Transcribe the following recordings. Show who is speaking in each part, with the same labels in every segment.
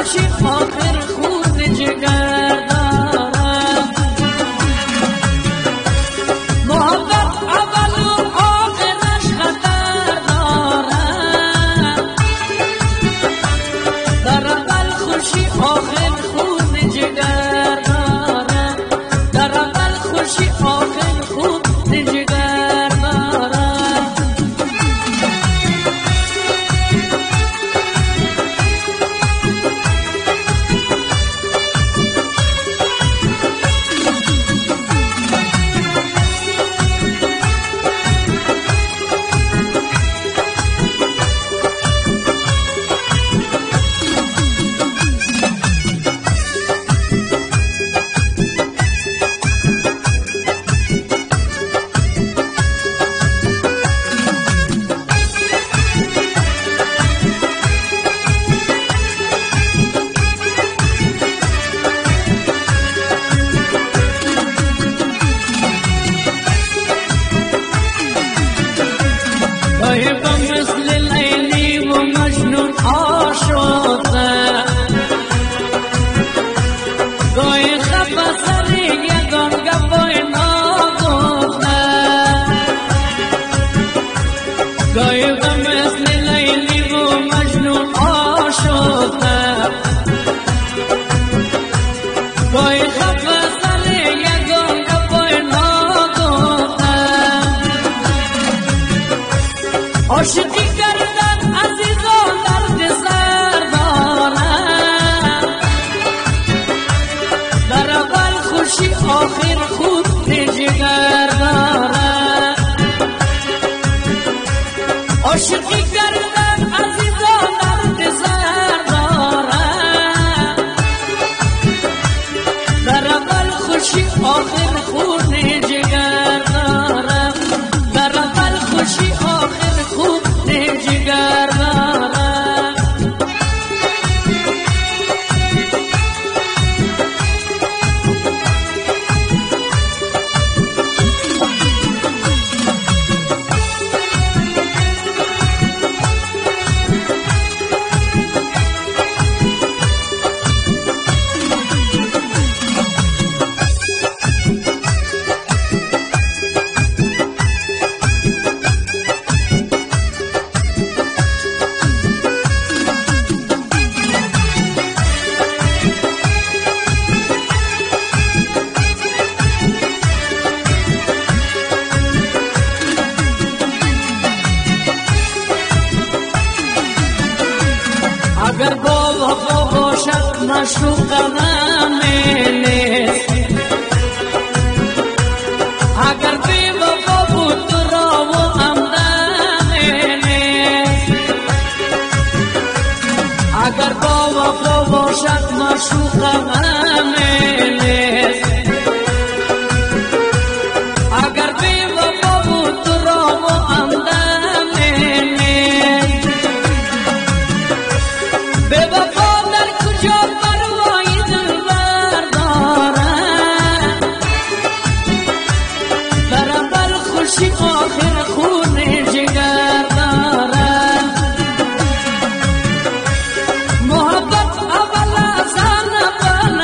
Speaker 1: خوشی آخر خون جگر دارم. محبت اول و آخرش خطر دارم. در اول خوشی آخر خون جگر دارم. در اول خوشی آخر خون جگر دارم. مثل لیلی و مجنون آشفته، گاهی خفه سری یگان گپای ناگفته، گاهی مثل لیلی و مجنون آشفته، گاهی خفه سری یگان گپای ناگفته. عاشقی کردن عزیزان درد سر دارم. در اول خوشی آخر خون جگر دارم. عاشقی کردن عزیزان درد سر دارم. در اول خوشی آخر خون جگر دارم. در اول خوشی آخر خون جگر دارم. اگر با وفا باشد معشوق نیست، اگر بی وفا بود تو را و همدم نیست. اگر با وفا باشد معشوق نیست، اگر بی وفا بود تو را و همدم نیست. به وفا در کجا پروای دلبر دارم. در اول خوشی آخر خون جگر دارم. محبت اول از آن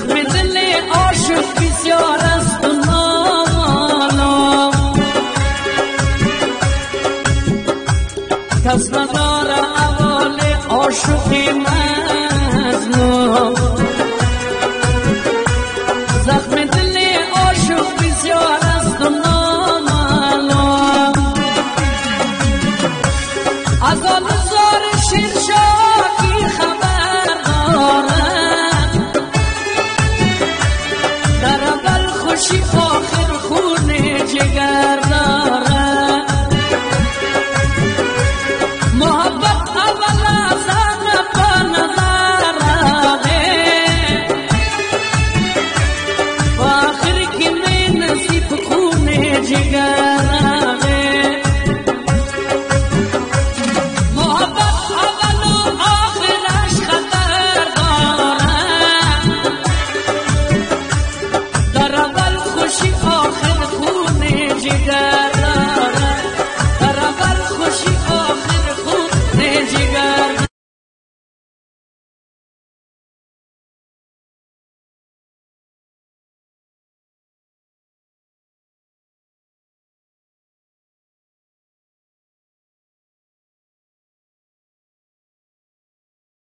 Speaker 1: زخم دل عاشق بسیار است و نامالا، کس نداره اول عاشقی مظلوم. زخم دل عاشق بسیار است و نامالا، از آن زار شیرشاکی خبر دارم، در اول خوشی